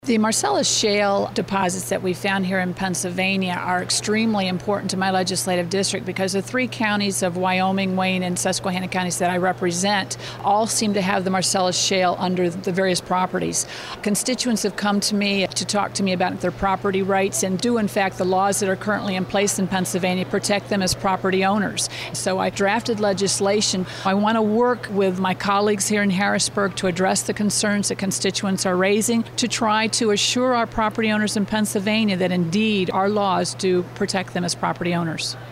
The Marcellus Shale deposits that we found here in Pennsylvania are extremely important to my legislative district because the three counties of Wyoming, Wayne, and Susquehanna counties that I represent all seem to have the Marcellus Shale under the various properties. Constituents have come to me to talk to me about their property rights, and do in fact the laws that are currently in place in Pennsylvania protect them as property owners. So I drafted legislation. I want to work with my colleagues here in Harrisburg to address the concerns that constituents are raising, to try to assure our property owners in Pennsylvania that indeed our laws do protect them as property owners.